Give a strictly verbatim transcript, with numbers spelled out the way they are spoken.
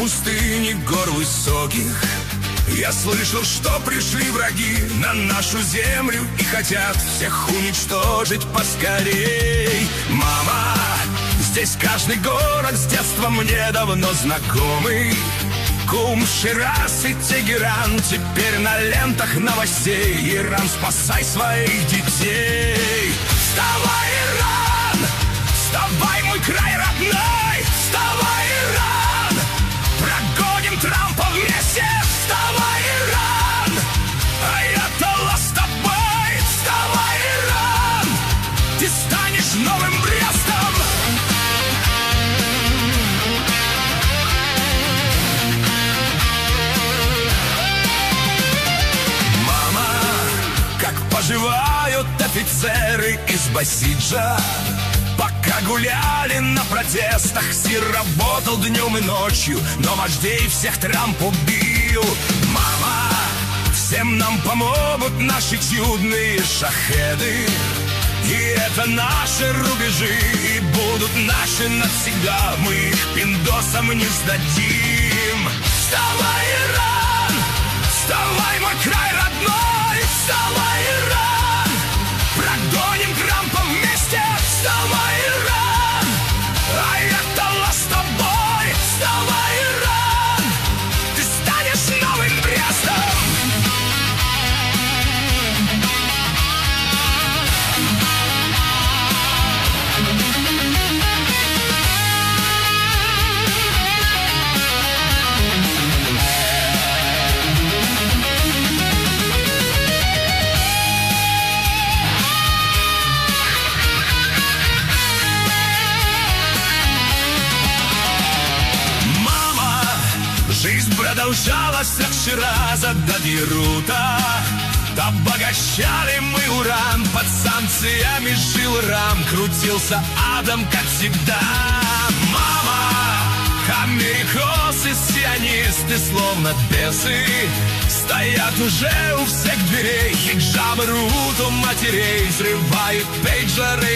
пустыни гор высоких я слышал, что пришли враги на нашу землю и хотят всех уничтожить поскорей. Мама, здесь каждый город с детства мне давно знакомый. Кум, Шираз и Тегеран, теперь на лентах новостей. Иран, спасай своих детей. Вставай, Иран! Вставай, мой край родной! Вставай, Иран! Прогоним Трампа вместе! Вставай, Иран! Аятолла с тобой! Вставай, Иран! Ты станешь новым Брестом! Мама, как поживают офицеры из Басиджа? Пока гуляли на протестах, Сир работал днем и ночью, но вождей всех Трамп убил. Мама, всем нам помогут наши чудные шахеды. И это наши рубежи, и будут наши навсегда. Мы их пиндосам не сдадим. Вставай, Иран! Вставай, мой край родной! Вставай, Иран! Прогоним Трампа вместе! Вставай, Иран! Аятолла с тобой! Вставай, Иран! Ты станешь новым Брестом! Жизнь продолжалась от Шираза до Бейрута. Обогащали мы уран, под санкциями жил Иран. Крутился адом, как всегда. Мама, америкосы, сионисты, словно бесы, стоят уже у всех дверей. Хиджабы рвут у матерей, взрывают пейджеры